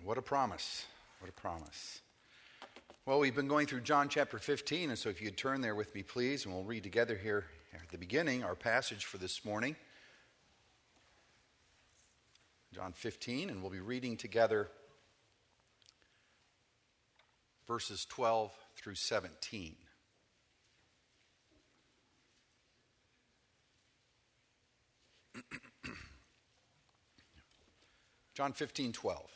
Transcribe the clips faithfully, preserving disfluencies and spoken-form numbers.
What a promise. What a promise. Well, we've been going through John chapter fifteen, and so if you'd turn there with me, please, and we'll read together here at the beginning our passage for this morning. John fifteen, and we'll be reading together verses twelve through seventeen. John fifteen, twelve.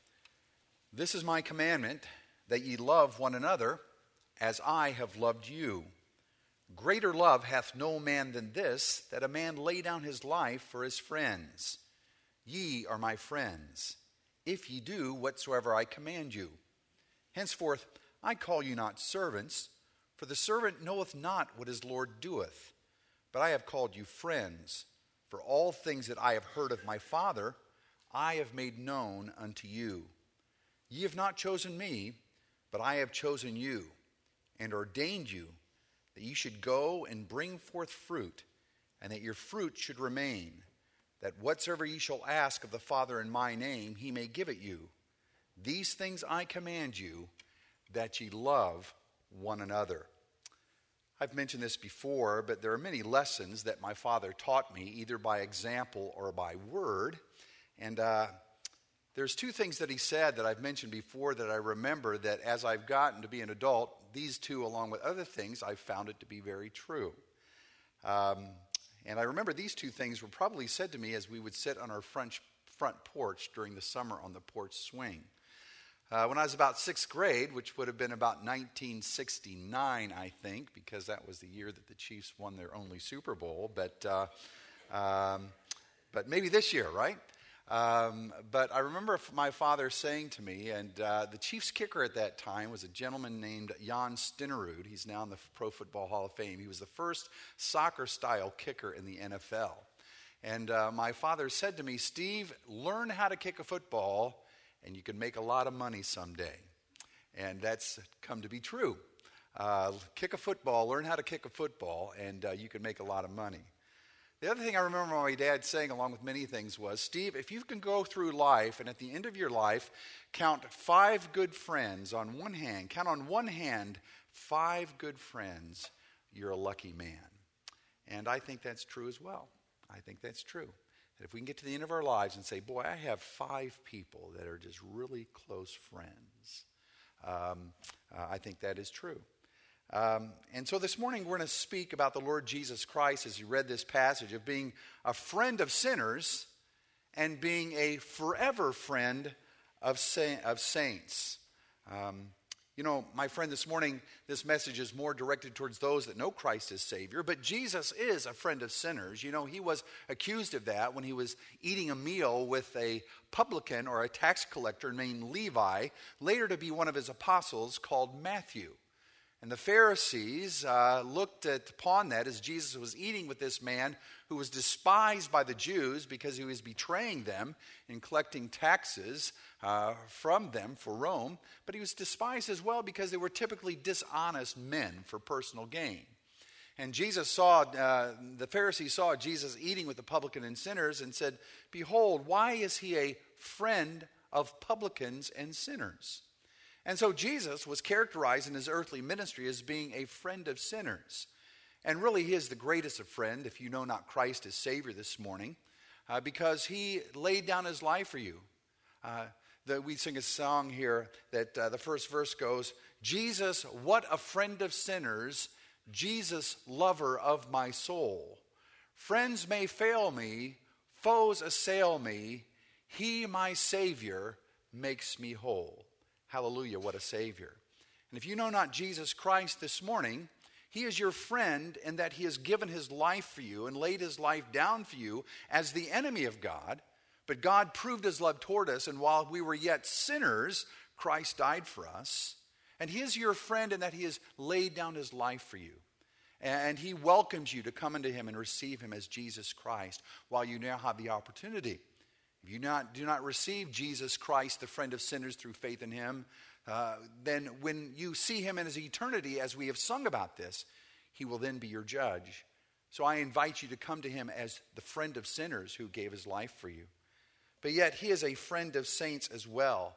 This is my commandment, that ye love one another, as I have loved you. Greater love hath no man than this, that a man lay down his life for his friends. Ye are my friends, if ye do whatsoever I command you. Henceforth I call you not servants, for the servant knoweth not what his Lord doeth. But I have called you friends, for all things that I have heard of my Father, I have made known unto you. Ye have not chosen me, but I have chosen you, and ordained you, that ye should go and bring forth fruit, and that your fruit should remain, that whatsoever ye shall ask of the Father in my name, he may give it you. These things I command you, that ye love one another. I've mentioned this before, but there are many lessons that my father taught me, either by example or by word. And uh, there's two things that he said that I've mentioned before that I remember that as I've gotten to be an adult, these two, along with other things, I've found it to be very true. Um, and I remember these two things were probably said to me as we would sit on our front, front porch during the summer on the porch swing. Uh, when I was about sixth grade, which would have been about nineteen sixty-nine, I think, because that was the year that the Chiefs won their only Super Bowl, but uh, um, but maybe this year, right? Um, but I remember my father saying to me, and uh, the Chiefs kicker at that time was a gentleman named Jan Stenerud. He's now in the Pro Football Hall of Fame. He was the first soccer-style kicker in the N F L. And uh, my father said to me, Steve, learn how to kick a football, and you can make a lot of money someday. And that's come to be true. Uh, kick a football, learn how to kick a football, and uh, you can make a lot of money. The other thing I remember my dad saying, along with many things, was, Steve, if you can go through life and at the end of your life count five good friends on one hand, count on one hand five good friends, you're a lucky man. And I think that's true as well. I think that's true. That if we can get to the end of our lives and say, boy, I have five people that are just really close friends, um, uh, I think that is true. Um, and so this morning we're going to speak about the Lord Jesus Christ as you read this passage of being a friend of sinners and being a forever friend of, sa- of saints. Um, you know, my friend, this morning this message is more directed towards those that know Christ as Savior, but Jesus is a friend of sinners. You know, he was accused of that when he was eating a meal with a publican or a tax collector named Levi, later to be one of his apostles called Matthew. And the Pharisees uh, looked at, upon that as Jesus was eating with this man who was despised by the Jews because he was betraying them and collecting taxes uh, from them for Rome. But he was despised as well because they were typically dishonest men for personal gain. And Jesus saw, uh, the Pharisees saw Jesus eating with the publican and sinners and said, behold, why is he a friend of publicans and sinners? And so Jesus was characterized in his earthly ministry as being a friend of sinners. And really he is the greatest of friends, if you know not Christ as Savior this morning, uh, because he laid down his life for you. Uh, the, we sing a song here that uh, the first verse goes, Jesus, what a friend of sinners, Jesus, lover of my soul. Friends may fail me, foes assail me, he, my Savior, makes me whole. Hallelujah, what a Savior. And if you know not Jesus Christ this morning, he is your friend in that he has given his life for you and laid his life down for you as the enemy of God. But God proved his love toward us, and while we were yet sinners, Christ died for us. And he is your friend in that he has laid down his life for you. And he welcomes you to come into him and receive him as Jesus Christ while you now have the opportunity. If you not, do not receive Jesus Christ, the friend of sinners, through faith in him, uh, then when you see him in his eternity, as we have sung about this, he will then be your judge. So I invite you to come to him as the friend of sinners who gave his life for you. But yet he is a friend of saints as well.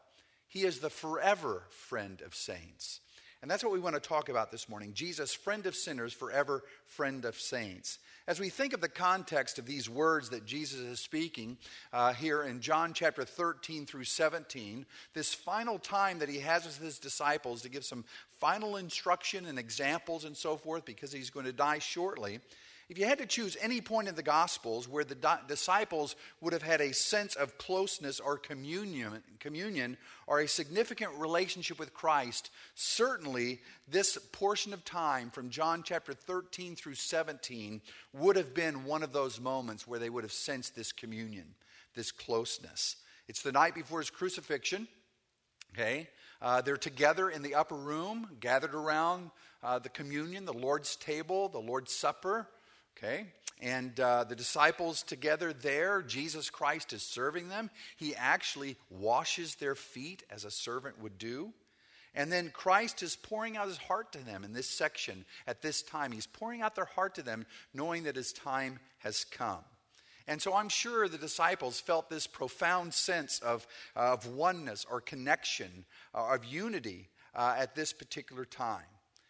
He is the forever friend of saints. And that's what we want to talk about this morning. Jesus, friend of sinners, forever friend of saints. As we think of the context of these words that Jesus is speaking uh, here in John chapter thirteen through seventeen, this final time that he has with his disciples to give some final instruction and examples and so forth, because he's going to die shortly. If you had to choose any point in the Gospels where the di- disciples would have had a sense of closeness or communion, communion or a significant relationship with Christ, certainly this portion of time from John chapter thirteen through seventeen would have been one of those moments where they would have sensed this communion, this closeness. It's the night before his crucifixion. Okay, uh, they're together in the upper room, gathered around uh, the communion, the Lord's table, the Lord's Supper. Okay, and uh, the disciples together there, Jesus Christ is serving them. He actually washes their feet as a servant would do. And then Christ is pouring out his heart to them in this section at this time. He's pouring out their heart to them, knowing that his time has come. And so I'm sure the disciples felt this profound sense of, uh, of oneness or connection, uh, of unity uh, at this particular time.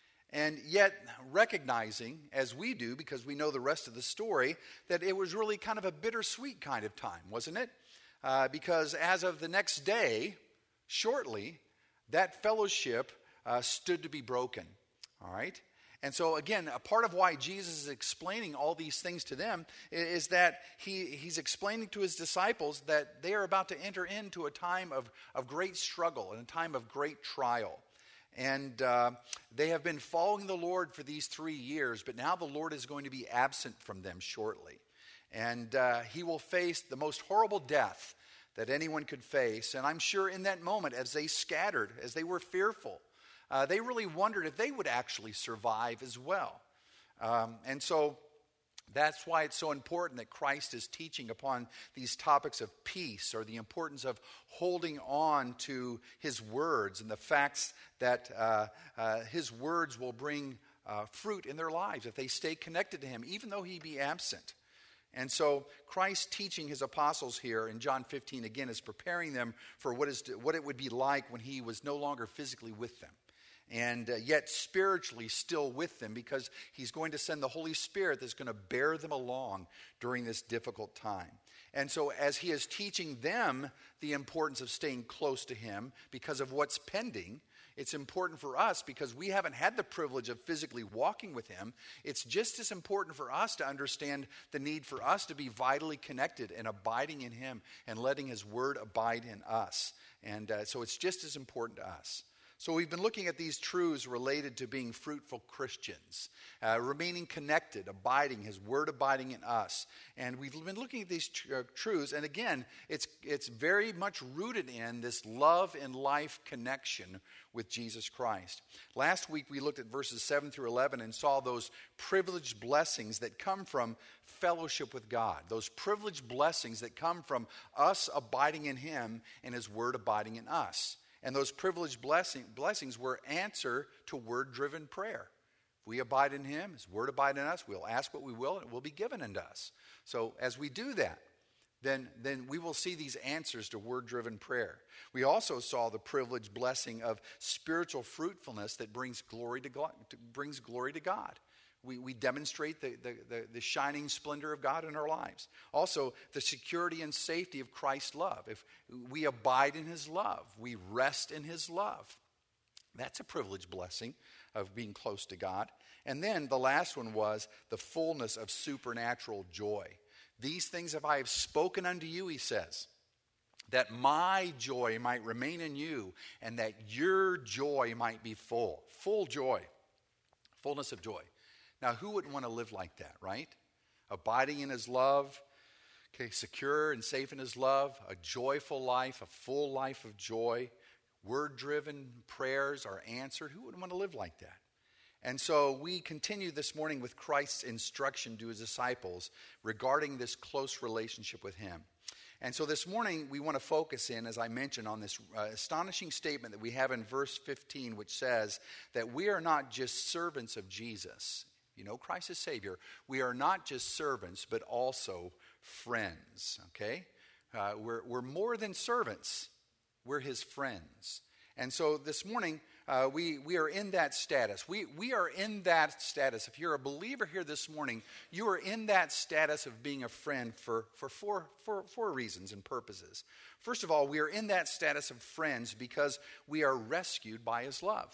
And yet recognizing, as we do, because we know the rest of the story, that it was really kind of a bittersweet kind of time, wasn't it? Uh, because as of the next day, shortly, that fellowship uh, stood to be broken. All right? And so again, a part of why Jesus is explaining all these things to them is that he, he's explaining to his disciples that they are about to enter into a time of, of great struggle and a time of great trial. And uh, they have been following the Lord for these three years, but now the Lord is going to be absent from them shortly. And uh, he will face the most horrible death that anyone could face. And I'm sure in that moment, as they scattered, as they were fearful, uh, they really wondered if they would actually survive as well. Um, and so that's why it's so important that Christ is teaching upon these topics of peace, or the importance of holding on to his words and the facts that uh, uh, his words will bring uh, fruit in their lives if they stay connected to him, even though he be absent. And so Christ teaching his apostles here in John fifteen again is preparing them for what is what it would be like when he was no longer physically with them. And uh, yet spiritually still with them, because he's going to send the Holy Spirit that's going to bear them along during this difficult time. And so as he is teaching them the importance of staying close to him because of what's pending, it's important for us, because we haven't had the privilege of physically walking with him. It's just as important for us to understand the need for us to be vitally connected and abiding in him and letting his word abide in us. And uh, so it's just as important to us. So we've been looking at these truths related to being fruitful Christians, uh, remaining connected, abiding, his word abiding in us. And we've been looking at these tr- uh, truths, and again, it's it's very much rooted in this love and life connection with Jesus Christ. Last week we looked at verses seven through eleven and saw those privileged blessings that come from fellowship with God, those privileged blessings that come from us abiding in him and his word abiding in us. And those privileged blessing, blessings were answer to word-driven prayer. If we abide in him, his word abide in us, we'll ask what we will, and it will be given unto us. So as we do that, then, then we will see these answers to word-driven prayer. We also saw the privileged blessing of spiritual fruitfulness that brings glory to God. Brings glory to God. We, we demonstrate the, the, the, the shining splendor of God in our lives. Also, the security and safety of Christ's love. If we abide in his love, we rest in his love. That's a privileged blessing of being close to God. And then the last one was the fullness of supernatural joy. These things have I have spoken unto you, he says, that my joy might remain in you, and that your joy might be full. Full joy. Fullness of joy. Now, who wouldn't want to live like that, right? Abiding in his love, okay, secure and safe in his love, a joyful life, a full life of joy, word-driven prayers are answered. Who wouldn't want to live like that? And so we continue this morning with Christ's instruction to his disciples regarding this close relationship with him. And so this morning we want to focus in, as I mentioned, on this uh, astonishing statement that we have in verse fifteen, which says that we are not just servants of Jesus. You know Christ as Savior. We are not just servants, but also friends, okay? Uh, we're, we're more than servants. we're his friends. And so this morning, uh, we, we are in that status. We, we are in that status. If you're a believer here this morning, you are in that status of being a friend for, for four, four, four reasons and purposes. First of all, we are in that status of friends because we are rescued by his love.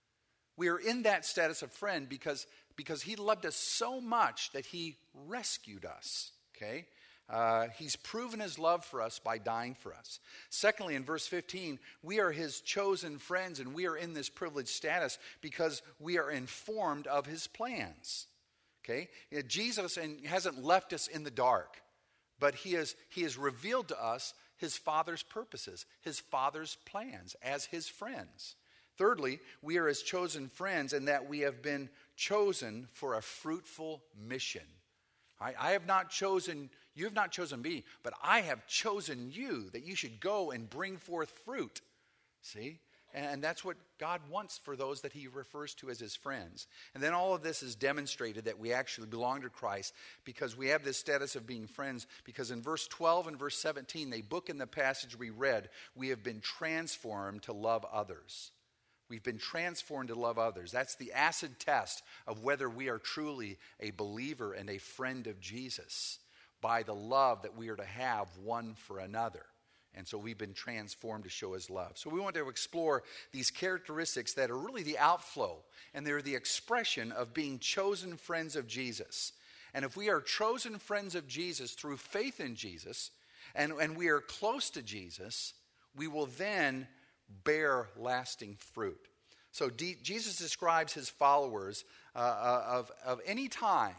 We are in that status of friend because, because he loved us so much that he rescued us, okay? Uh, he's proven his love for us by dying for us. Secondly, in verse fifteen, we are his chosen friends, and we are in this privileged status because we are informed of his plans. Okay? Jesus and hasn't left us in the dark, but he has, he has revealed to us his Father's purposes, his Father's plans as his friends. Thirdly, we are his chosen friends in that we have been chosen for a fruitful mission. I, I have not chosen, you have not chosen me, but I have chosen you that you should go and bring forth fruit. See? And that's what God wants for those that he refers to as his friends. And then all of this is demonstrated that we actually belong to Christ because we have this status of being friends. Because in verse twelve and verse seventeen, they book in the passage we read, we have been transformed to love others. We've been transformed to love others. That's the acid test of whether we are truly a believer and a friend of Jesus by the love that we are to have one for another. And so we've been transformed to show his love. So we want to explore these characteristics that are really the outflow, and they're the expression of being chosen friends of Jesus. And if we are chosen friends of Jesus through faith in Jesus, and, and we are close to Jesus, we will then bear lasting fruit. So D- Jesus describes his followers uh, of, of any time,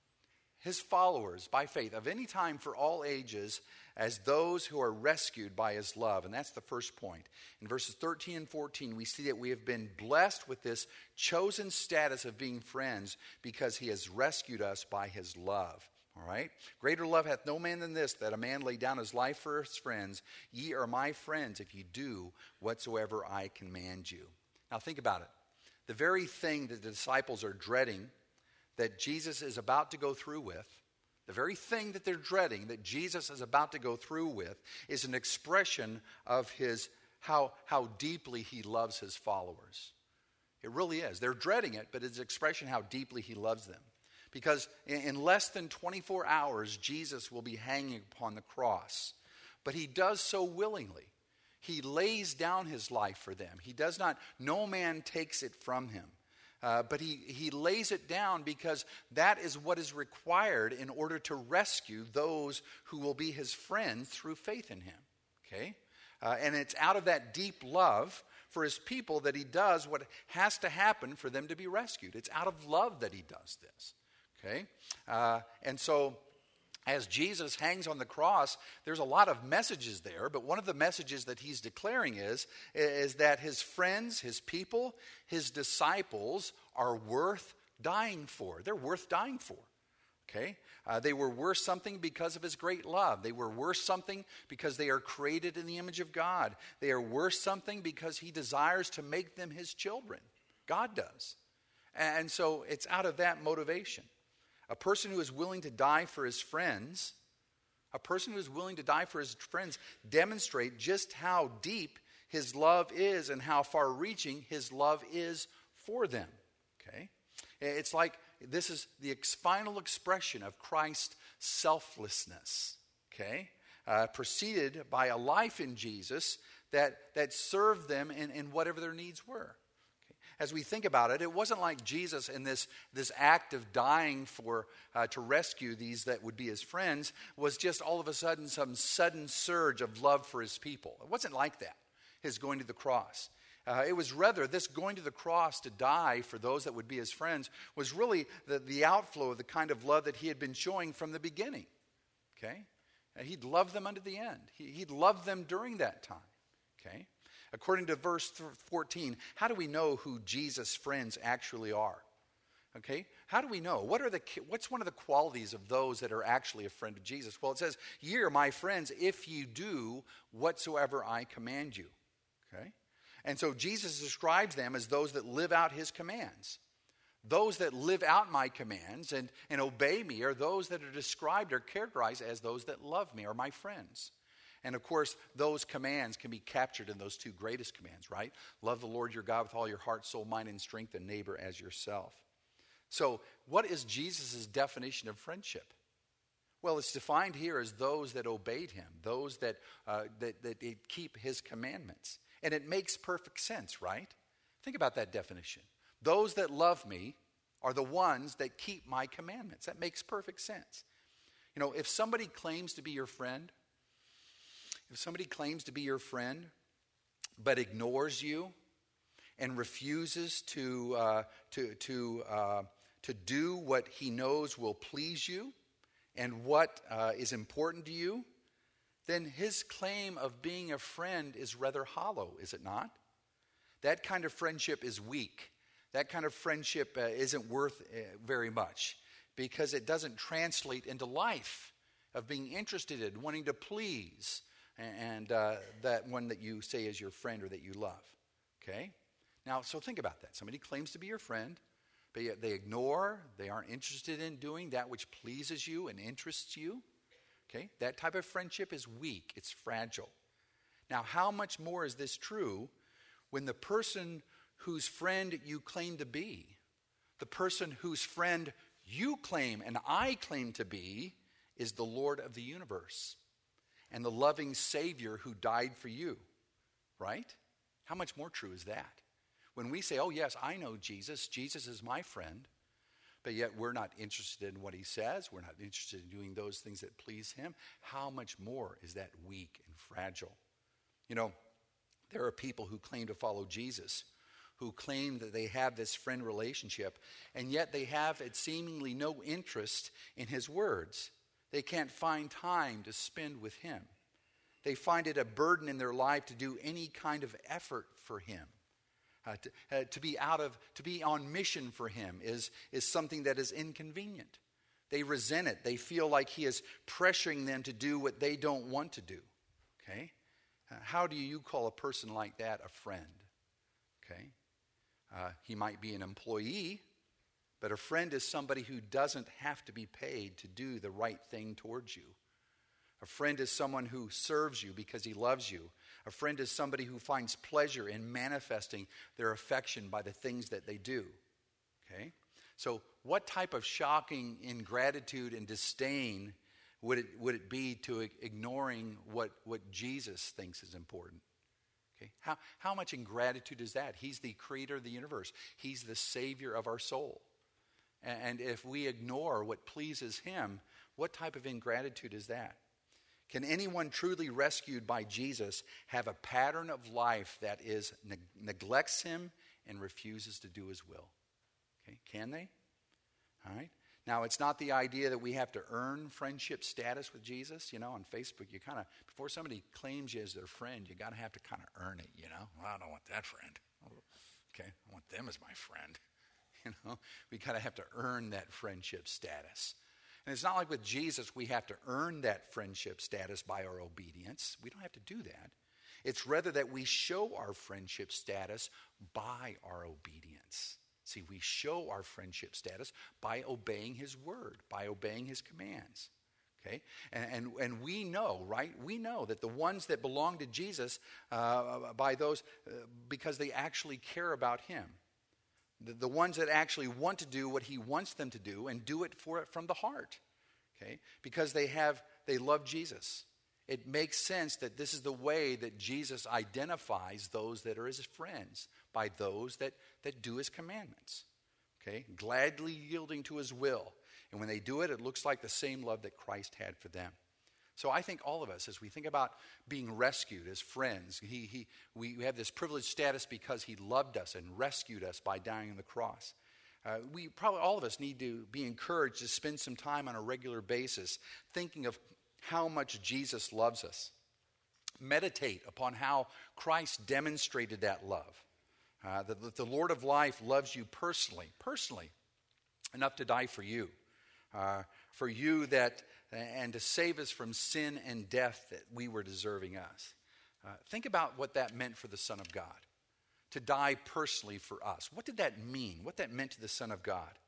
his followers by faith, of any time for all ages, as those who are rescued by his love. And that's the first point. In verses thirteen and fourteen, we see that we have been blessed with this chosen status of being friends because he has rescued us by his love. All right? Greater love hath no man than this, that a man lay down his life for his friends. Ye are my friends if ye do whatsoever I command you. Now think about it. The very thing that the disciples are dreading that Jesus is about to go through with, the very thing that they're dreading that Jesus is about to go through with is an expression of his how, how deeply he loves his followers. It really is. They're dreading it, but it's an expression how deeply he loves them. Because in less than twenty-four hours, Jesus will be hanging upon the cross. But he does so willingly. He lays down his life for them. He does not, no man takes it from him. Uh, but he, he lays it down because that is what is required in order to rescue those who will be his friends through faith in him. Okay? Uh, and it's out of that deep love for his people that he does what has to happen for them to be rescued. It's out of love that he does this. Okay? Uh, and so as Jesus hangs on the cross, there's a lot of messages there, but one of the messages that he's declaring is, is that his friends, his people, his disciples are worth dying for. They're worth dying for. Okay? Uh, they were worth something because of his great love. They were worth something because they are created in the image of God. They are worth something because he desires to make them his children. God does. And so it's out of that motivation. A person who is willing to die for his friends, a person who is willing to die for his friends demonstrate just how deep his love is and how far-reaching his love is for them. Okay? It's like this is the final expression of Christ's selflessness. Okay? Uh, preceded by a life in Jesus that, that served them in, in whatever their needs were. As we think about it, it wasn't like Jesus in this, this act of dying for uh, to rescue these that would be his friends was just all of a sudden some sudden surge of love for his people. It wasn't like that, his going to the cross. Uh, it was rather this going to the cross to die for those that would be his friends was really the, the outflow of the kind of love that he had been showing from the beginning. Okay? And he'd loved them unto the end. He, he'd loved them during that time. Okay? According to verse fourteen, how do we know who Jesus' friends actually are? Okay? How do we know? What are the what's one of the qualities of those that are actually a friend of Jesus? Well, it says, "Ye are my friends if you do whatsoever I command you." Okay? And so Jesus describes them as those that live out his commands. Those that live out my commands and, and obey me are those that are described or characterized as those that love me, are my friends. And of course, those commands can be captured in those two greatest commands, right? Love the Lord your God with all your heart, soul, mind, and strength, and neighbor as yourself. So what is Jesus' definition of friendship? Well, it's defined here as those that obeyed him, those that, uh, that, that keep his commandments. And it makes perfect sense, right? Think about that definition. Those that love me are the ones that keep my commandments. That makes perfect sense. You know, if somebody claims to be your friend, if somebody claims to be your friend, but ignores you and refuses to uh, to to uh, to do what he knows will please you and what uh, is important to you, then his claim of being a friend is rather hollow, is it not? That kind of friendship is weak. That kind of friendship uh, isn't worth uh, very much because it doesn't translate into life of being interested in, wanting to please, and uh, that one that you say is your friend or that you love. Okay? Now, so think about that. Somebody claims to be your friend, but yet they ignore, they aren't interested in doing that which pleases you and interests you. Okay? That type of friendship is weak. It's fragile. Now, how much more is this true when the person whose friend you claim to be, the person whose friend you claim and I claim to be, is the Lord of the universe and the loving Savior who died for you, right? How much more true is that? When we say, oh yes, I know Jesus, Jesus is my friend, but yet we're not interested in what he says, we're not interested in doing those things that please him, how much more is that weak and fragile? You know, there are people who claim to follow Jesus, who claim that they have this friend relationship, and yet they have it seemingly no interest in his words. They can't find time to spend with him. They find it a burden in their life to do any kind of effort for him. Uh, to, uh, to be out of, to be on mission for him is, is something that is inconvenient. They resent it. They feel like he is pressuring them to do what they don't want to do. Okay? Uh, how do you call a person like that a friend? Okay? Uh, he might be an employee, but a friend is somebody who doesn't have to be paid to do the right thing towards you. A friend is someone who serves you because he loves you. A friend is somebody who finds pleasure in manifesting their affection by the things that they do. Okay? So what type of shocking ingratitude and disdain would it, would it be to ignoring what, what Jesus thinks is important? Okay? How, how much ingratitude is that? He's the creator of the universe. He's the savior of our soul. And if we ignore what pleases him, what type of ingratitude is that? Can anyone truly rescued by Jesus have a pattern of life that is neg- neglects him and refuses to do his will? Okay, can they? All right. Now, it's not the idea that we have to earn friendship status with Jesus. You know, on Facebook, you kind of, before somebody claims you as their friend, you got to have to kind of earn it, you know. Well, I don't want that friend. Okay, I want them as my friend. You know, we kind of have to earn that friendship status. And it's not like with Jesus we have to earn that friendship status by our obedience. We don't have to do that. It's rather that we show our friendship status by our obedience. See, we show our friendship status by obeying his word, by obeying his commands. Okay? And, and, and we know, right? We know that the ones that belong to Jesus, uh, by those, uh, because they actually care about him. The, the ones that actually want to do what he wants them to do and do it for from the heart, okay? Because they have they love Jesus. It makes sense that this is the way that Jesus identifies those that are his friends, by those that, that do his commandments, okay? Gladly yielding to his will. And when they do it, it looks like the same love that Christ had for them. So I think all of us, as we think about being rescued as friends, he, he, we have this privileged status because he loved us and rescued us by dying on the cross. Uh, we probably, all of us, need to be encouraged to spend some time on a regular basis thinking of how much Jesus loves us. Meditate upon how Christ demonstrated that love. Uh, that, that the Lord of life loves you personally, personally, enough to die for you. Uh, for you that, and to save us from sin and death that we were deserving us. Uh, think about what that meant for the Son of God, to die personally for us. What did that mean? What that meant to the Son of God?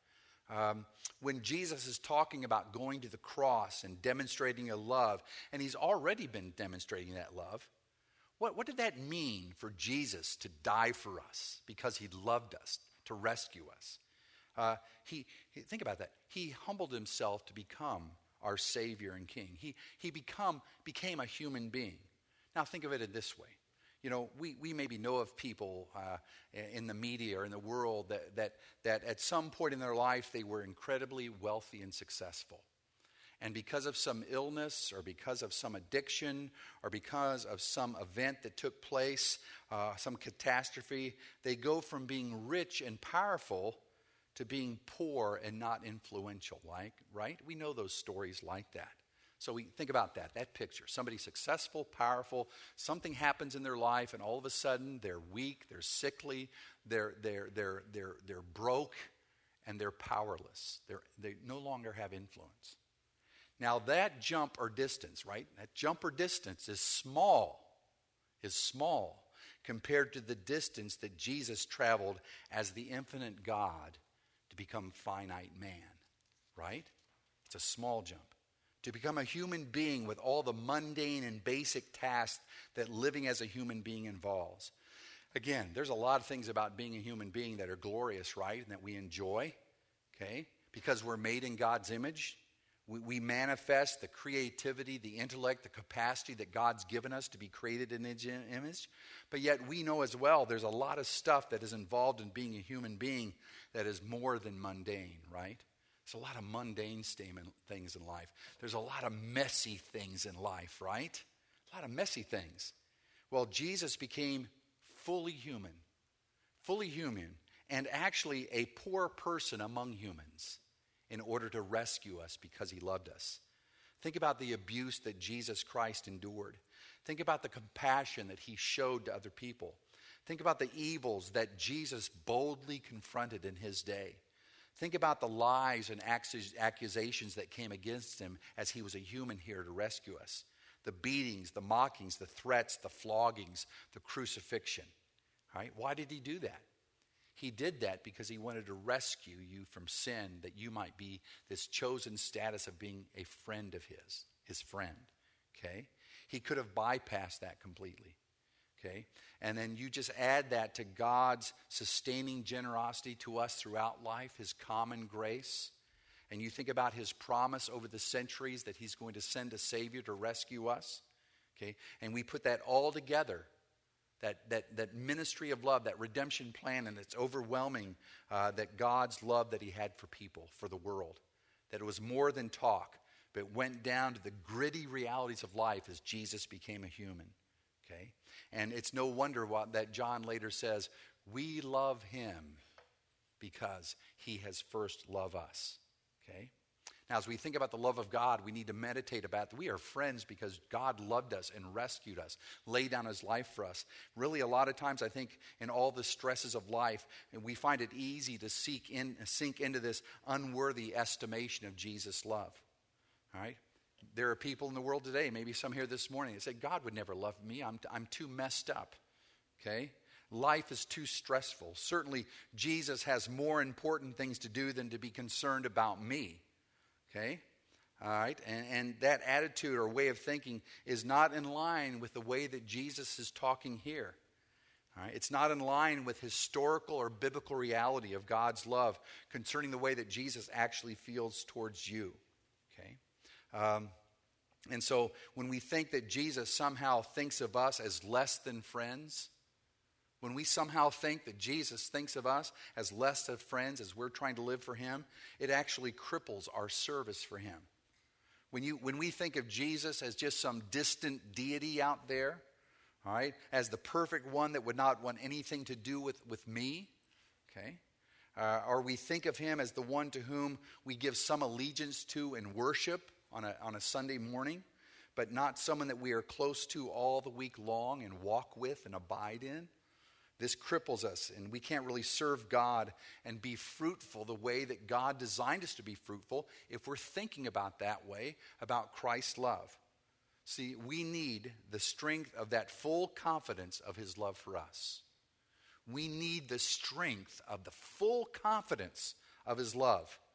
Um, when Jesus is talking about going to the cross and demonstrating a love, and he's already been demonstrating that love, what, what did that mean for Jesus to die for us because he loved us, to rescue us? Uh, he, he think about that. He humbled himself to become our Savior and King. He, he become, became a human being. Now think of it in this way. You know, we, we maybe know of people uh, in the media or in the world that, that, that at some point in their life they were incredibly wealthy and successful. And because of some illness or because of some addiction or because of some event that took place, uh, some catastrophe, they go from being rich and powerful to being poor and not influential, like, right? We know those stories like that. So we think about that, that picture. Somebody successful, powerful, something happens in their life and all of a sudden they're weak, they're sickly, they're, they're, they're, they're, they're broke, and they're powerless. They're, they no longer have influence. Now that jump or distance, right? That jump or distance is small, is small compared to the distance that Jesus traveled as the infinite God to become finite man, right? It's a small jump. To become a human being with all the mundane and basic tasks that living as a human being involves. Again, there's a lot of things about being a human being that are glorious, right? And that we enjoy, okay? Because we're made in God's image. We, we manifest the creativity, the intellect, the capacity that God's given us to be created in His image. But yet we know as well there's a lot of stuff that is involved in being a human being that is more than mundane, right? There's a lot of mundane things in life. There's a lot of messy things in life, right? A lot of messy things. Well, Jesus became fully human, fully human, and actually a poor person among humans in order to rescue us because he loved us. Think about the abuse that Jesus Christ endured. Think about the compassion that he showed to other people. Think about the evils that Jesus boldly confronted in his day. Think about the lies and accusations that came against him as he was a human here to rescue us. The beatings, the mockings, the threats, the floggings, the crucifixion. Right? Why did he do that? He did that because he wanted to rescue you from sin, that you might be this chosen status of being a friend of his, his friend. Okay? He could have bypassed that completely. Okay? And then you just add that to God's sustaining generosity to us throughout life, his common grace. And you think about his promise over the centuries that he's going to send a Savior to rescue us. Okay? And we put that all together, that, that, that ministry of love, that redemption plan, and it's overwhelming uh, that God's love that he had for people, for the world. That it was more than talk, but it went down to the gritty realities of life as Jesus became a human. Okay? And it's no wonder what, that John later says, we love him because he has first loved us. Okay? Now, as we think about the love of God, we need to meditate about that. We are friends because God loved us and rescued us, laid down his life for us. Really, a lot of times, I think, in all the stresses of life, we find it easy to seek in, sink into this unworthy estimation of Jesus' love. All right? There are people in the world today, maybe some here this morning, that say, God would never love me. I'm, I'm too messed up. Okay? Life is too stressful. Certainly, Jesus has more important things to do than to be concerned about me. Okay? All right? And, and that attitude or way of thinking is not in line with the way that Jesus is talking here. All right? It's not in line with historical or biblical reality of God's love concerning the way that Jesus actually feels towards you. Okay? Um, and so when we think that Jesus somehow thinks of us as less than friends, when we somehow think that Jesus thinks of us as less than friends as we're trying to live for him, it actually cripples our service for him. When you when we think of Jesus as just some distant deity out there, all right, as the perfect one that would not want anything to do with, with me, okay, uh, or we think of him as the one to whom we give some allegiance to and worship on a, on a Sunday morning, but not someone that we are close to all the week long and walk with and abide in. This cripples us, and we can't really serve God and be fruitful the way that God designed us to be fruitful if we're thinking about that way, about Christ's love. See, we need the strength of that full confidence of his love for us. We need the strength of the full confidence of his love.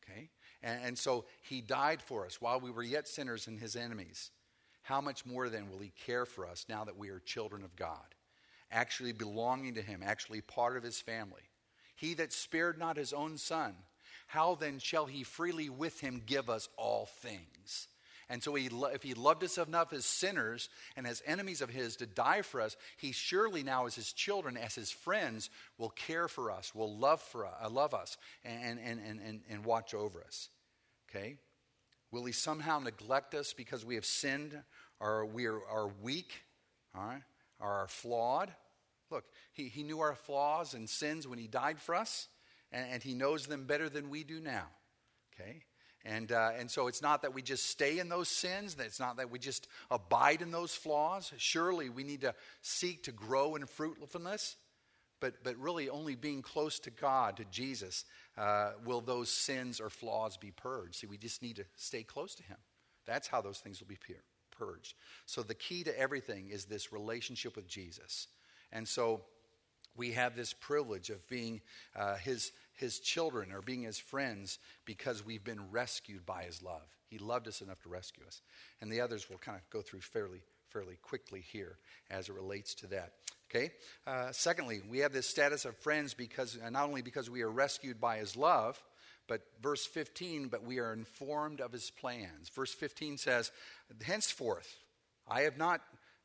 Okay? And, and so he died for us while we were yet sinners and his enemies. How much more then will he care for us now that we are children of God, actually belonging to him, actually part of his family? He that spared not his own son, how then shall he freely with him give us all things? And so he, if he loved us enough as sinners and as enemies of his to die for us, he surely now as his children, as his friends, will care for us, will love for us, uh, love us and, and, and, and, and watch over us. Okay? Will he somehow neglect us because we have sinned or we are, are weak, all right, or are flawed? Look, he, he knew our flaws and sins when he died for us, and, and he knows them better than we do now. Okay? And uh, and so it's not that we just stay in those sins. It's not that we just abide in those flaws. Surely we need to seek to grow in fruitfulness. But but really only being close to God, to Jesus, uh, will those sins or flaws be purged. See, we just need to stay close to him. That's how those things will be purged. So the key to everything is this relationship with Jesus. And so we have this privilege of being uh, his his children or being his friends because we've been rescued by his love. He loved us enough to rescue us. And the others we'll kind of go through fairly fairly quickly here as it relates to that. Okay. Uh, secondly, we have this status of friends because uh, not only because we are rescued by his love, but verse fifteen, but we are informed of his plans. Verse fifteen says, henceforth, I have not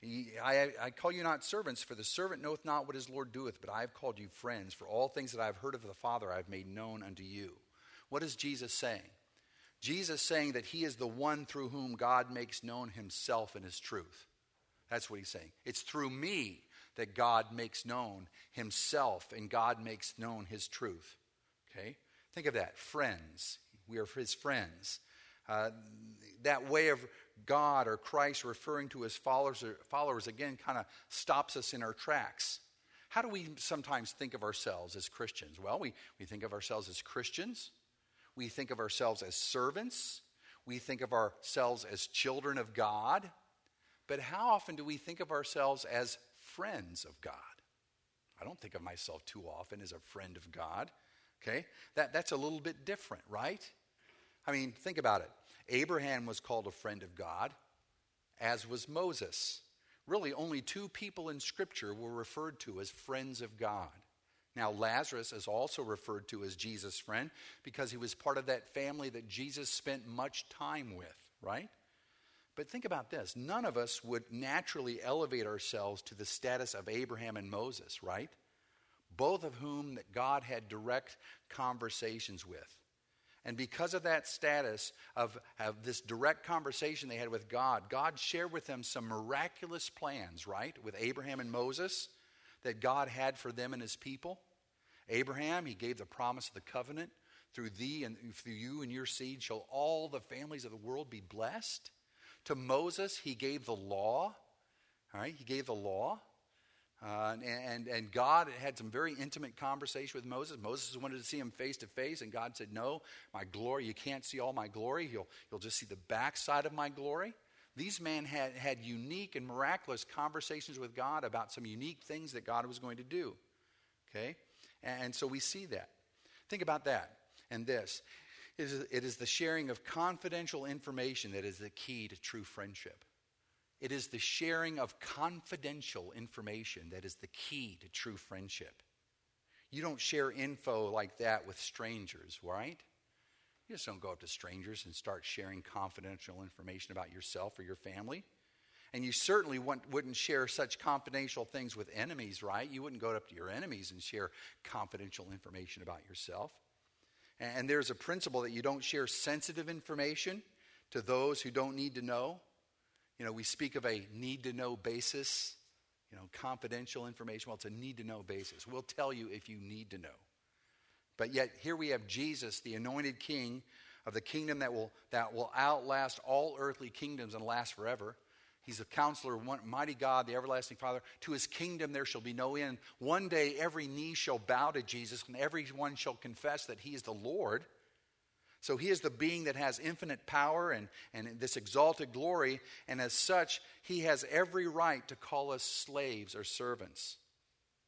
I, I call you not servants, for the servant knoweth not what his Lord doeth, but I have called you friends, for all things that I have heard of the Father I have made known unto you. What is Jesus saying? Jesus saying that he is the one through whom God makes known himself and his truth. That's what he's saying. It's through me that God makes known himself and God makes known his truth. Okay? Think of that. Friends. We are his friends. Uh, that way of God or Christ referring to his followers, followers again kind of stops us in our tracks. How do we sometimes think of ourselves as Christians? Well, we, we think of ourselves as Christians. We think of ourselves as servants. We think of ourselves as children of God. But how often do we think of ourselves as friends of God? I don't think of myself too often as a friend of God. Okay? That, that's a little bit different, right? I mean, think about it. Abraham was called a friend of God, as was Moses. Really, only two people in Scripture were referred to as friends of God. Now, Lazarus is also referred to as Jesus' friend because he was part of that family that Jesus spent much time with, right? But think about this. None of us would naturally elevate ourselves to the status of Abraham and Moses, right? Both of whom that God had direct conversations with. And because of that status of, of this direct conversation they had with God, God shared with them some miraculous plans, right? With Abraham and Moses that God had for them and his people. Abraham, he gave the promise of the covenant. Through thee and through you and your seed shall all the families of the world be blessed. To Moses, he gave the law. All right, he gave the law. Uh, and, and God had some very intimate conversation with Moses. Moses wanted to see him face to face, and God said, no, my glory, you can't see all my glory. You'll, you'll just see the backside of my glory. These men had, had unique and miraculous conversations with God about some unique things that God was going to do. Okay? And, and so we see that. Think about that and this. It is, it is the sharing of confidential information that is the key to true friendship. It is the sharing of confidential information that is the key to true friendship. You don't share info like that with strangers, right? You just don't go up to strangers and start sharing confidential information about yourself or your family. And you certainly wouldn't share such confidential things with enemies, right? You wouldn't go up to your enemies and share confidential information about yourself. And there's a principle that you don't share sensitive information to those who don't need to know. You know, we speak of a need-to-know basis, you know, confidential information. Well, it's a need-to-know basis. We'll tell you if you need to know. But yet here we have Jesus, the anointed king of the kingdom that will that will outlast all earthly kingdoms and last forever. He's a counselor, one, mighty God, the everlasting Father. To his kingdom there shall be no end. One day every knee shall bow to Jesus, and everyone shall confess that he is the Lord. So he is the being that has infinite power and, and this exalted glory, and as such, he has every right to call us slaves or servants. Okay?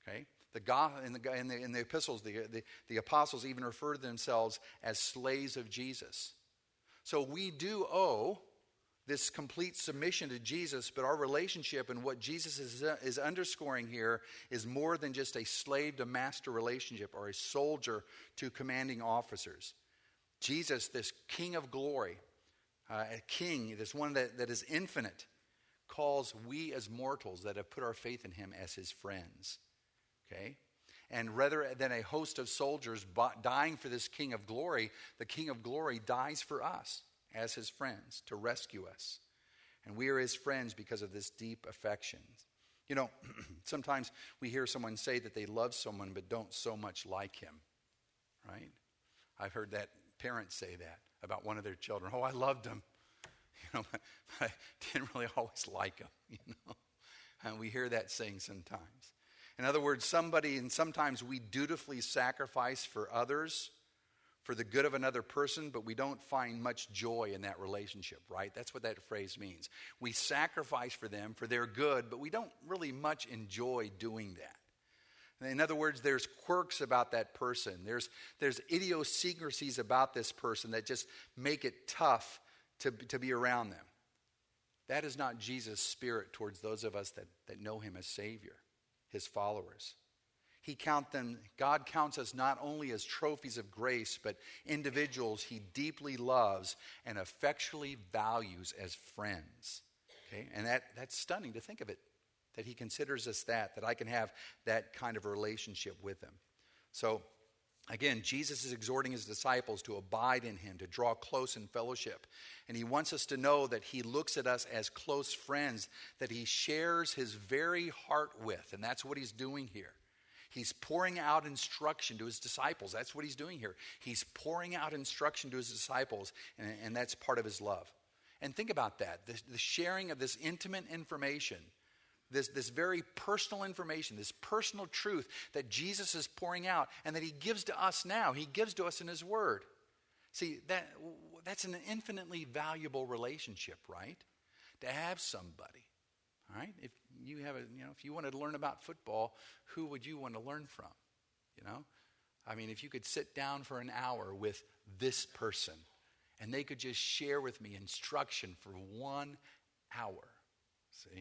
The, in, the, in, the, in the epistles, the, the, the apostles even refer to themselves as slaves of Jesus. So we do owe this complete submission to Jesus, but our relationship and what Jesus is, uh, is underscoring here is more than just a slave to master relationship or a soldier to commanding officers. Jesus, this King of glory, uh, a king, this one that, that is infinite, calls we as mortals that have put our faith in him as his friends. Okay? And rather than a host of soldiers dying for this King of glory, the King of glory dies for us as his friends to rescue us. And we are his friends because of this deep affection. You know, sometimes we hear someone say that they love someone but don't so much like him, right? I've heard that parents say that about one of their children. Oh, I loved him, you know, but, but I didn't really always like him, you know. And we hear that saying sometimes. In other words, somebody, and sometimes we dutifully sacrifice for others for the good of another person, but we don't find much joy in that relationship, right? That's what that phrase means. We sacrifice for them for their good, but we don't really much enjoy doing that. In other words, there's quirks about that person. There's, there's idiosyncrasies about this person that just make it tough to, to be around them. That is not Jesus' spirit towards those of us that, that know him as Savior, his followers. He count them, God counts us not only as trophies of grace, but individuals he deeply loves and effectually values as friends. Okay? And that, that's stunning to think of it, that he considers us that, that I can have that kind of a relationship with him. So, again, Jesus is exhorting his disciples to abide in him, to draw close in fellowship. And he wants us to know that he looks at us as close friends, that he shares his very heart with. And that's what he's doing here. He's pouring out instruction to his disciples. That's what he's doing here. He's pouring out instruction to his disciples, and, and that's part of his love. And think about that, the, the sharing of this intimate information, this, this very personal information, this personal truth that Jesus is pouring out and that he gives to us now. He gives to us in his word. See, that that's an infinitely valuable relationship, right? To have somebody. All right? If you have a, you know, if you wanted to learn about football, who would you want to learn from? You know? I mean, if you could sit down for an hour with this person and they could just share with me instruction for one hour. See?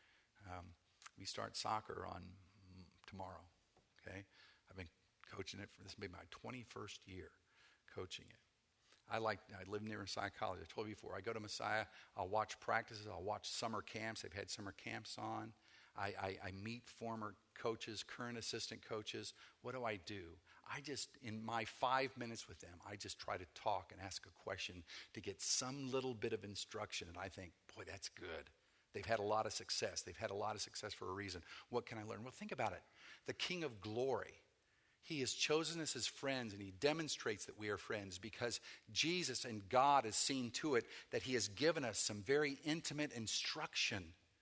Um, we start soccer on tomorrow. Okay? I've been coaching it for this will be my twenty-first year coaching it. I like, I live near Messiah College. I told you before, I go to Messiah, I'll watch practices, I'll watch summer camps. They've had summer camps on. I, I, I meet former coaches, current assistant coaches. What do I do? I just, in my five minutes with them, I just try to talk and ask a question to get some little bit of instruction. And I think, boy, that's good. They've had a lot of success. They've had a lot of success for a reason. What can I learn? Well, think about it. The King of Glory. He has chosen us as friends, and he demonstrates that we are friends because Jesus and God has seen to it that he has given us some very intimate instruction.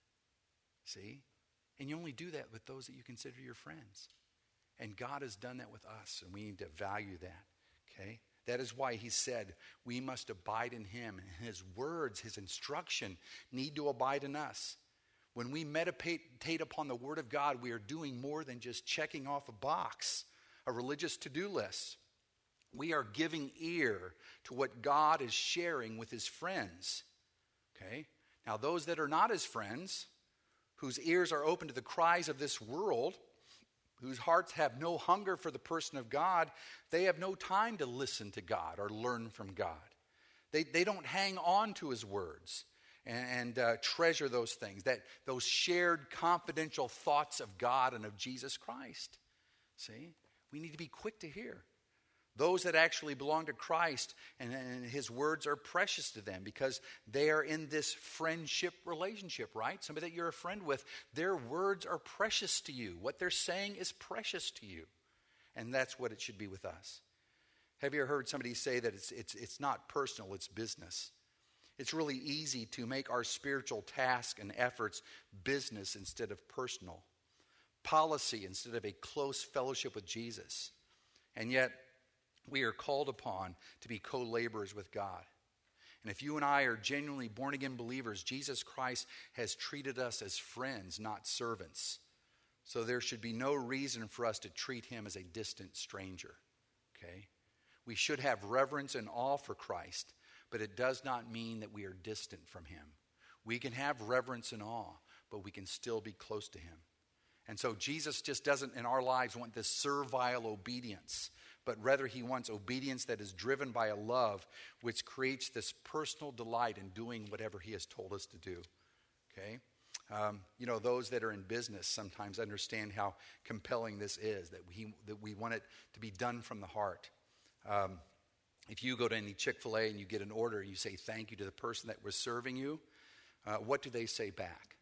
See? And you only do that with those that you consider your friends. And God has done that with us, and we need to value that. Okay? That is why he said we must abide in him. And his words, his instruction need to abide in us. When we meditate upon the word of God, we are doing more than just checking off a box, a religious to-do list. We are giving ear to what God is sharing with his friends. Okay? Now, those that are not his friends, whose ears are open to the cries of this world, whose hearts have no hunger for the person of God, they have no time to listen to God or learn from God. They, they don't hang on to his words and, and uh, treasure those things, that those shared confidential thoughts of God and of Jesus Christ. See? We need to be quick to hear. Those that actually belong to Christ and, and his words are precious to them because they are in this friendship relationship, right? Somebody that you're a friend with, their words are precious to you. What they're saying is precious to you. And that's what it should be with us. Have you ever heard somebody say that it's, it's, it's not personal, it's business? It's really easy to make our spiritual task and efforts business instead of personal. Policy instead of a close fellowship with Jesus. And yet, we are called upon to be co-laborers with God. And if you and I are genuinely born-again believers, Jesus Christ has treated us as friends, not servants. So there should be no reason for us to treat him as a distant stranger. Okay? We should have reverence and awe for Christ, but it does not mean that we are distant from him. We can have reverence and awe, but we can still be close to him. And so Jesus just doesn't in our lives want this servile obedience, but rather he wants obedience that is driven by a love which creates this personal delight in doing whatever he has told us to do. Okay? Um, you know, those that are in business sometimes understand how compelling this is, that we, that we want it to be done from the heart. Um, if you go to any Chick-fil-A and you get an order, you say thank you to the person that was serving you, uh, what do they say back?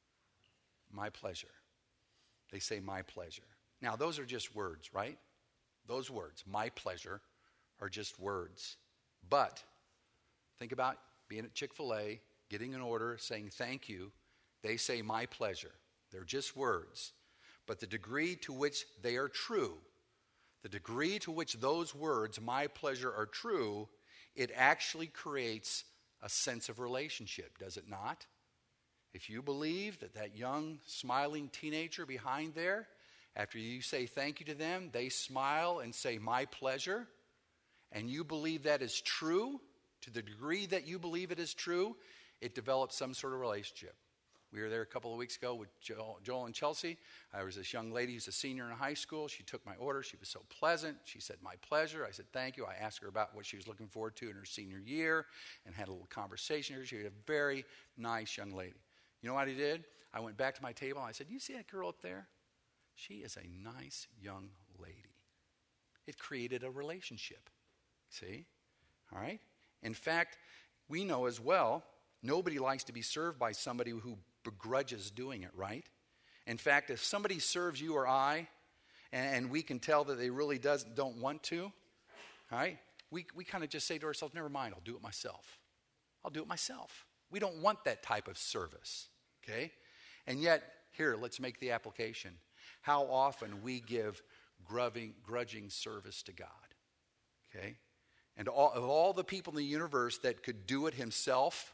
My pleasure. They say my pleasure. Now, those are just words, right? Those words, my pleasure, are just words. But think about being at Chick-fil-A, getting an order, saying thank you. They say my pleasure. They're just words. But the degree to which they are true, the degree to which those words, my pleasure, are true, it actually creates a sense of relationship, does it not? If you believe that that young, smiling teenager behind there, after you say thank you to them, they smile and say, my pleasure, and you believe that is true, to the degree that you believe it is true, it develops some sort of relationship. We were there a couple of weeks ago with Joel, Joel and Chelsea. There was this young lady who's a senior in high school. She took my order. She was so pleasant. She said, my pleasure. I said, thank you. I asked her about what she was looking forward to in her senior year and had a little conversation with her. She was a very nice young lady. You know what I did? I went back to my table and I said, you see that girl up there? She is a nice young lady. It created a relationship. See? All right? In fact, we know as well, nobody likes to be served by somebody who begrudges doing it, right? In fact, if somebody serves you or I, and, and we can tell that they really does, don't want to, all right, we, we kind of just say to ourselves, never mind, I'll do it myself. I'll do it myself. We don't want that type of service, okay? And yet, here, let's make the application. How often we give grudging, grudging service to God, okay? And all, of all the people in the universe that could do it himself,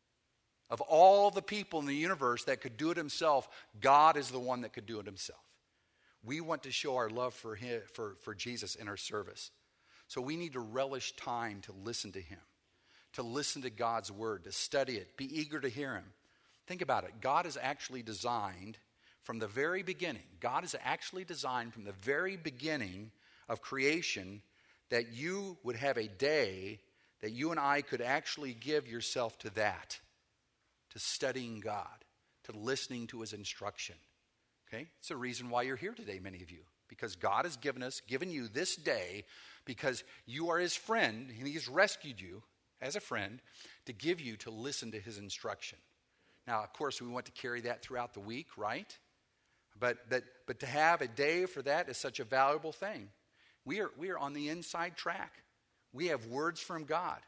of all the people in the universe that could do it himself, God is the one that could do it himself. We want to show our love for him, for, for Jesus in our service. So we need to relish time to listen to him, to listen to God's word, to study it, be eager to hear him. Think about it. God is actually designed from the very beginning. God is actually designed from the very beginning of creation that you would have a day that you and I could actually give yourself to that. To studying God, to listening to his instruction. Okay? It's the reason why you're here today, many of you. Because God has given us, given you this day, because you are his friend, and he has rescued you as a friend to give you to listen to his instruction. Now, of course, we want to carry that throughout the week, right? But but but to have a day for that is such a valuable thing. We are we are on the inside track. We have words from God.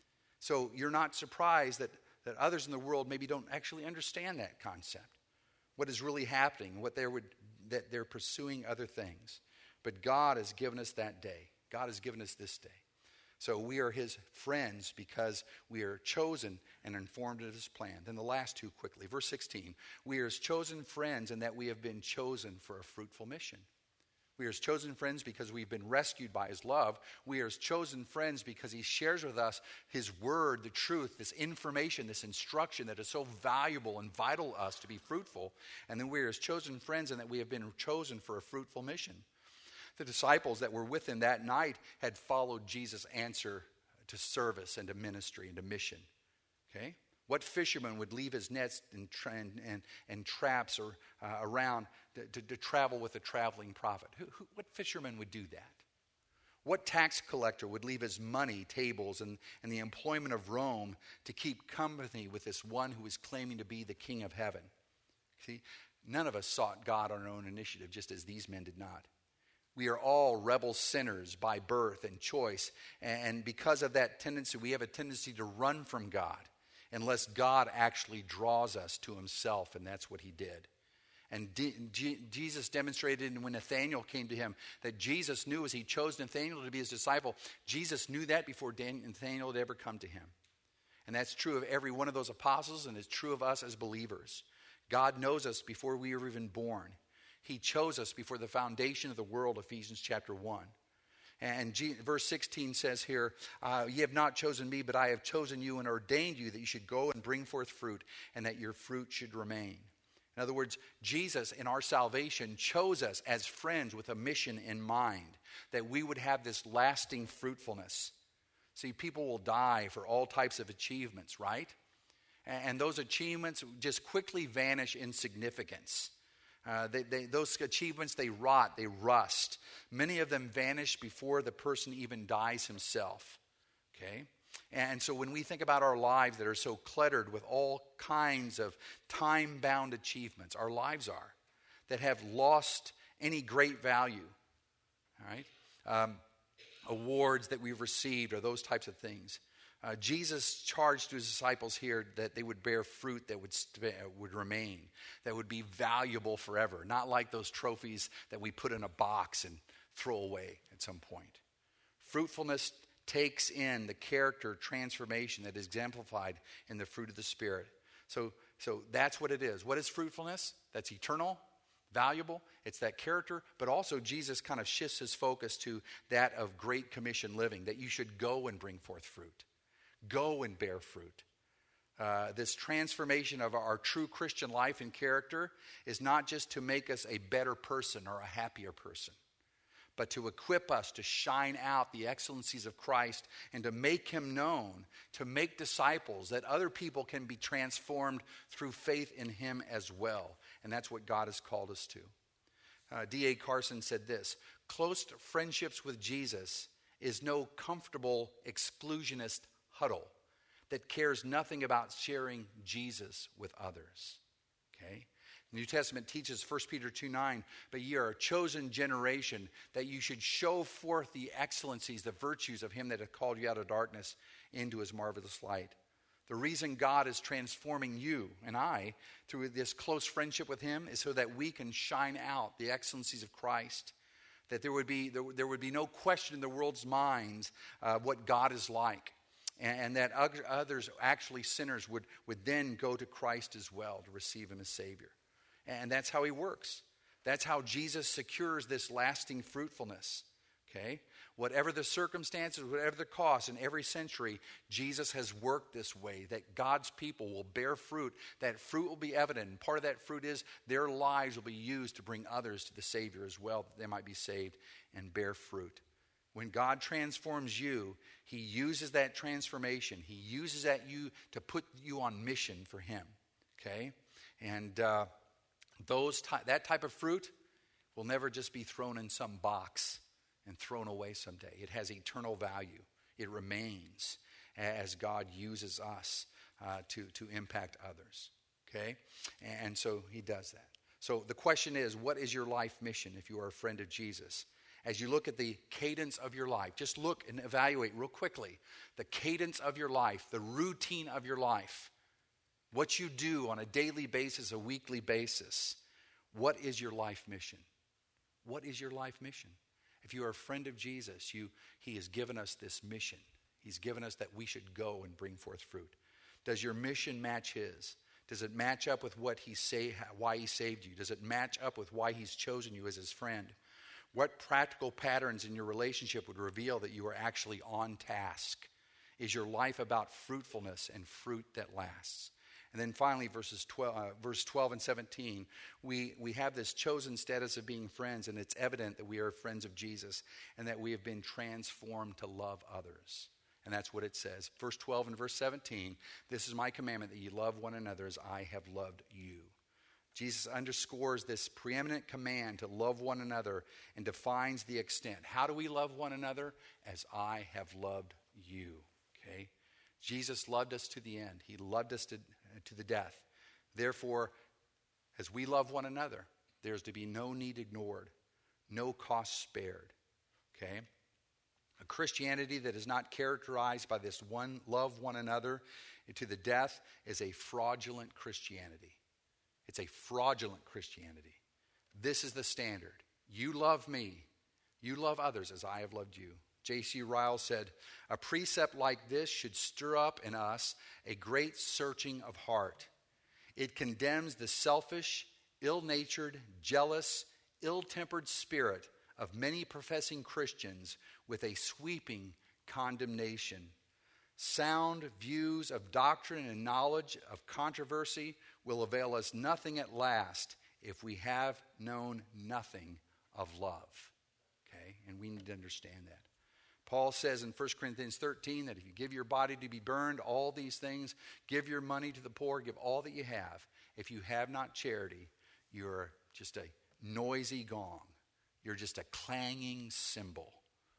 So you're not surprised that that others in the world maybe don't actually understand that concept, what is really happening, what they would, that they're pursuing other things. But God has given us that day. God has given us this day. So we are his friends because we are chosen and informed of his plan. Then the last two quickly. Verse sixteen, we are his chosen friends in that we have been chosen for a fruitful mission. We are his chosen friends because we've been rescued by his love. We are his chosen friends because he shares with us his word, the truth, this information, this instruction that is so valuable and vital to us to be fruitful. And then we are his chosen friends in that we have been chosen for a fruitful mission. The disciples that were with him that night had followed Jesus' answer to service and to ministry and to mission. Okay? What fisherman would leave his nets and, tra- and, and, and traps or, uh, around to, to, to travel with a traveling prophet? Who, who, what fisherman would do that? What tax collector would leave his money, tables, and, and the employment of Rome to keep company with this one who is claiming to be the king of heaven? See, none of us sought God on our own initiative, just as these men did not. We are all rebel sinners by birth and choice, and because of that tendency, we have a tendency to run from God unless God actually draws us to himself, and that's what he did. And D- G- Jesus demonstrated when Nathanael came to him that Jesus knew as he chose Nathanael to be his disciple, Jesus knew that before Dan- Nathanael had ever come to him. And that's true of every one of those apostles, and it's true of us as believers. God knows us before we were even born. He chose us before the foundation of the world, Ephesians chapter one. And G- verse sixteen says here, uh, ye have not chosen me, but I have chosen you and ordained you that you should go and bring forth fruit, and that your fruit should remain. In other words, Jesus in our salvation chose us as friends with a mission in mind, that we would have this lasting fruitfulness. See, people will die for all types of achievements, right? And those achievements just quickly vanish in significance. Uh, they, they, those achievements, they rot, they rust. Many of them vanish before the person even dies himself. Okay? And so when we think about our lives that are so cluttered with all kinds of time-bound achievements, our lives are, that have lost any great value. All right? Um, awards that we've received or those types of things. Uh, Jesus charged to his disciples here that they would bear fruit that would st- would remain, that would be valuable forever, not like those trophies that we put in a box and throw away at some point. Fruitfulness takes in the character transformation that is exemplified in the fruit of the Spirit. So, so that's what it is. What is fruitfulness? That's eternal, valuable. It's that character, but also Jesus kind of shifts his focus to that of Great Commission living, that you should go and bring forth fruit. Go and bear fruit. Uh, this transformation of our, our true Christian life and character is not just to make us a better person or a happier person, but to equip us to shine out the excellencies of Christ and to make him known, to make disciples, that other people can be transformed through faith in him as well. And that's what God has called us to. Uh, D A Carson said this, close friendships with Jesus is no comfortable exclusionist huddle that cares nothing about sharing Jesus with others. Okay? The New Testament teaches First Peter two nine, but ye are a chosen generation, that you should show forth the excellencies, the virtues of him that hath called you out of darkness into his marvelous light. The reason God is transforming you and I through this close friendship with him is so that we can shine out the excellencies of Christ. That there would be, there, there would be no question in the world's minds uh, what God is like. And, and that others, actually sinners, would, would then go to Christ as well to receive him as Savior. And that's how he works. That's how Jesus secures this lasting fruitfulness. Okay? Whatever the circumstances, whatever the cost, in every century, Jesus has worked this way, that God's people will bear fruit. That fruit will be evident. And part of that fruit is their lives will be used to bring others to the Savior as well, that they might be saved and bear fruit. When God transforms you, he uses that transformation. He uses that you to put you on mission for him. Okay? And uh, those ty- that type of fruit will never just be thrown in some box and thrown away someday. It has eternal value. It remains as God uses us uh, to, to impact others. Okay? And so he does that. So the question is, what is your life mission if you are a friend of Jesus? As you look at the cadence of your life, just look and evaluate real quickly the cadence of your life, the routine of your life, what you do on a daily basis, a weekly basis. What is your life mission? What is your life mission? If you are a friend of Jesus, you, he has given us this mission. He's given us that we should go and bring forth fruit. Does your mission match his? Does it match up with what he say, why he saved you? Does it match up with why he's chosen you as his friend? What practical patterns in your relationship would reveal that you are actually on task? Is your life about fruitfulness and fruit that lasts? And then finally, verses twelve, uh, verse twelve and seventeen, we, we have this chosen status of being friends, and it's evident that we are friends of Jesus and that we have been transformed to love others. And that's what it says. Verse twelve and verse seventeen, this is my commandment, that you love one another as I have loved you. Jesus underscores this preeminent command to love one another and defines the extent. How do we love one another? As I have loved you. Okay? Jesus loved us to the end. He loved us to, to the death. Therefore, as we love one another, there's to be no need ignored, no cost spared. Okay? A Christianity that is not characterized by this one love one another to the death is a fraudulent Christianity. It's a fraudulent Christianity. This is the standard. You love me. You love others as I have loved you. J C Ryle said, a precept like this should stir up in us a great searching of heart. It condemns the selfish, ill-natured, jealous, ill-tempered spirit of many professing Christians with a sweeping condemnation. Sound views of doctrine and knowledge of controversy will avail us nothing at last if we have known nothing of love. Okay? And we need to understand that. Paul says in First Corinthians thirteen that if you give your body to be burned, all these things, give your money to the poor, give all that you have. If you have not charity, you're just a noisy gong. You're just a clanging cymbal.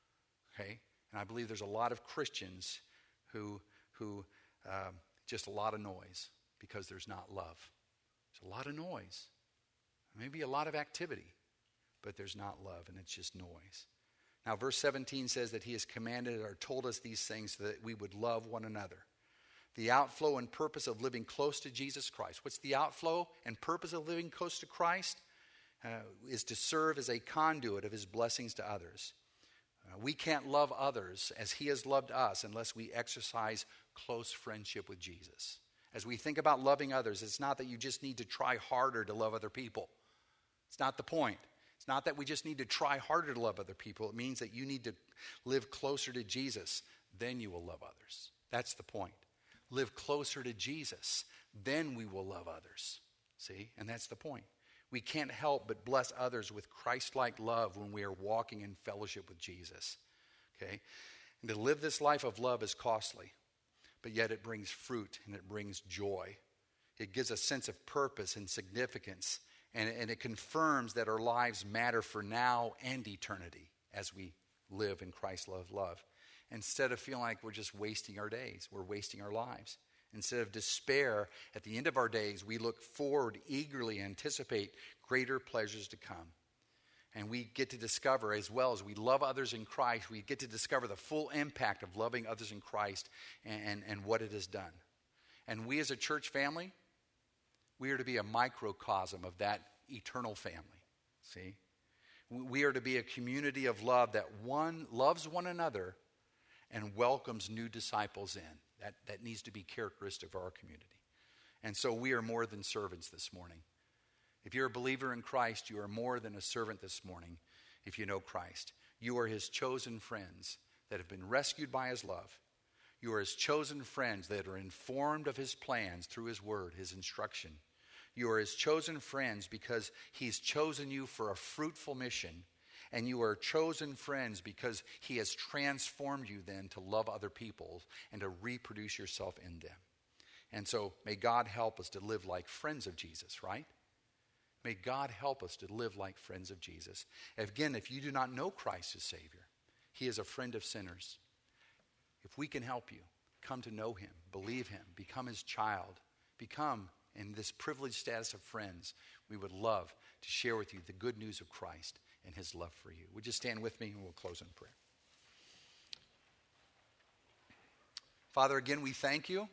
Okay? And I believe there's a lot of Christians who, who um, just a lot of noise because there's not love. There's a lot of noise. Maybe a lot of activity, but there's not love, and it's just noise. Now, verse seventeen says that he has commanded or told us these things so that we would love one another. The outflow and purpose of living close to Jesus Christ. What's the outflow and purpose of living close to Christ? Uh, is to serve as a conduit of his blessings to others. Uh, we can't love others as he has loved us unless we exercise close friendship with Jesus. As we think about loving others, it's not that you just need to try harder to love other people. It's not the point. It's not that we just need to try harder to love other people. It means that you need to live closer to Jesus. Then you will love others. That's the point. Live closer to Jesus. Then we will love others. See? And that's the point. We can't help but bless others with Christ-like love when we are walking in fellowship with Jesus. Okay? And to live this life of love is costly, but yet it brings fruit and it brings joy. It gives a sense of purpose and significance. And, and it confirms that our lives matter for now and eternity as we live in Christ's love, love. Instead of feeling like we're just wasting our days, we're wasting our lives. Instead of despair at the end of our days, we look forward, eagerly anticipate greater pleasures to come. And we get to discover, as well as we love others in Christ, we get to discover the full impact of loving others in Christ and, and, and what it has done. And we as a church family, we are to be a microcosm of that eternal family. See? We are to be a community of love that one loves one another and welcomes new disciples in. That, that needs to be characteristic of our community. And so we are more than servants this morning. If you're a believer in Christ, you are more than a servant this morning if you know Christ. You are his chosen friends that have been rescued by his love. You are his chosen friends that are informed of his plans through his word, his instruction. You are his chosen friends because he's chosen you for a fruitful mission. And you are chosen friends because he has transformed you then to love other people and to reproduce yourself in them. And so may God help us to live like friends of Jesus, right? May God help us to live like friends of Jesus. Again, if you do not know Christ as Savior, he is a friend of sinners. If we can help you, come to know him, believe him, become his child, become in this privileged status of friends, we would love to share with you the good news of Christ and his love for you. Would you stand with me and we'll close in prayer. Father, again, we thank you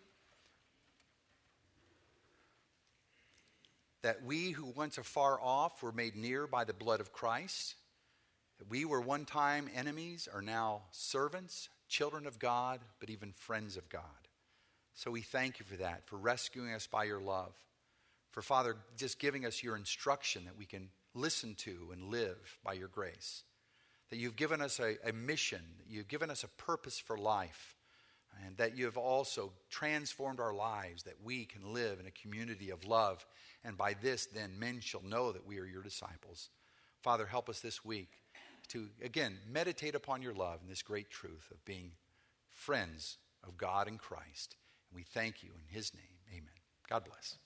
that we who once afar off were made near by the blood of Christ, that we were one time enemies, are now servants, children of God, but even friends of God. So we thank you for that, for rescuing us by your love, for, Father, just giving us your instruction that we can listen to and live by your grace. That you've given us a, a mission, that you've given us a purpose for life, and that you have also transformed our lives that we can live in a community of love. And by this, then, men shall know that we are your disciples. Father, help us this week to, again, meditate upon your love and this great truth of being friends of God in Christ. And we thank you in his name. Amen. God bless.